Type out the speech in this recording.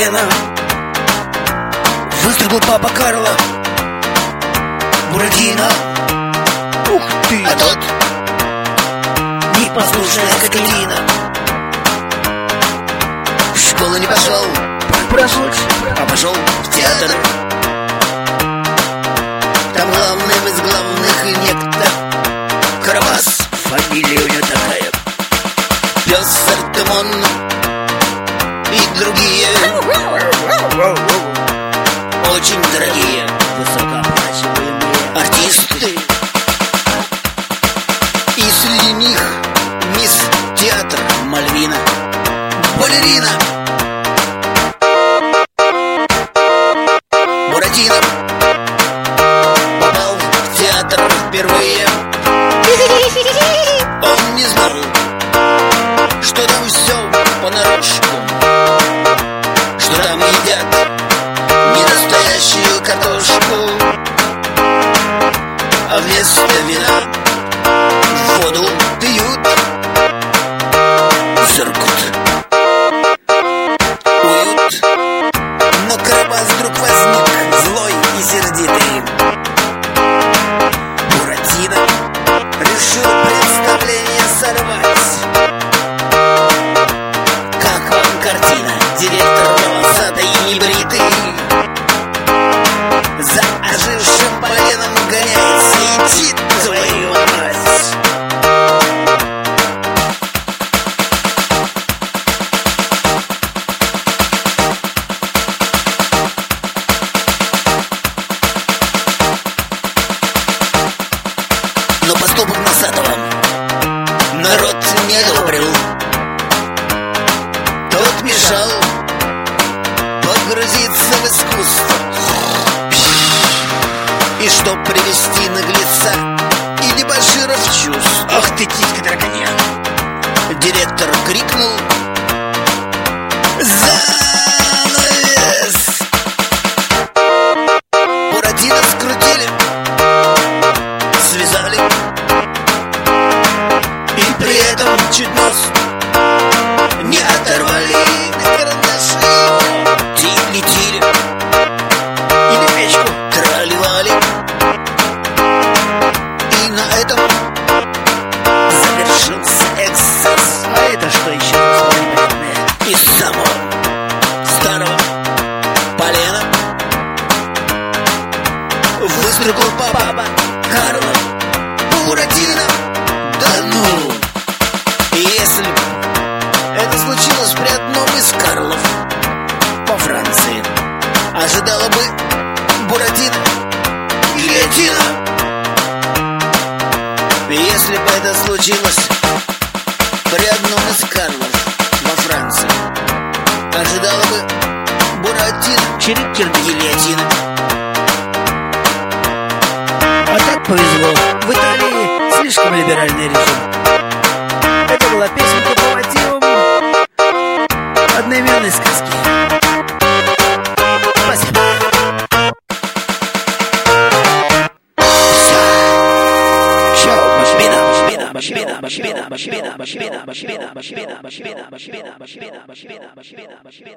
полено. Выстрелил папа Карло. Буратино. Ух ты! А тот непослушная скотина. в школу не пошел, а пошел в театр. Там главным из главных и некто Карабас. Фамилия у него такая. Пес Артемон и другие очень дорогие Высокооплачиваемые артисты. И среди них мисс Театр Мальвина. Балерина Буратино попал в театр впервые. Он не знал, что там все понарошку, что там едят не настоящую картошку, а вместо вина воду пьют. Зыркут, уют. Но Карабас вдруг возник, злой и сердитый. Буратино решил представление сорвать. Как вам картина, директор волосатый и небритый? За ожившим поленом гоняется и летит твою мать. Но поступок Носатого народ не одобрил. Тот мешал погрузиться в искусство. И чтоб привести наглеца и дебошира в чувств, Ах ты, титька драконья. директор крикнул: занавес! Буратино скрутили, связали и при этом чуть нос не оторвали. На карандаши тили-тили И на печку. трали-вали. И на этом завершился эксцесс. А это что еще за непонятное? Из самого старого полена выстрелил папа Карло. Буратино, да ну! Если бы это случилось при одном из Карлов по Франции, ожидала бы Буратино гильотина. Если бы это случилось при одном из Карлов во Франции, ожидала бы Буратино Чирик-чирик. гильотина. А так повезло. В Италии слишком либеральный режим. Это была песенка по мотивам одноименной сказки. Спасибо. Башмина.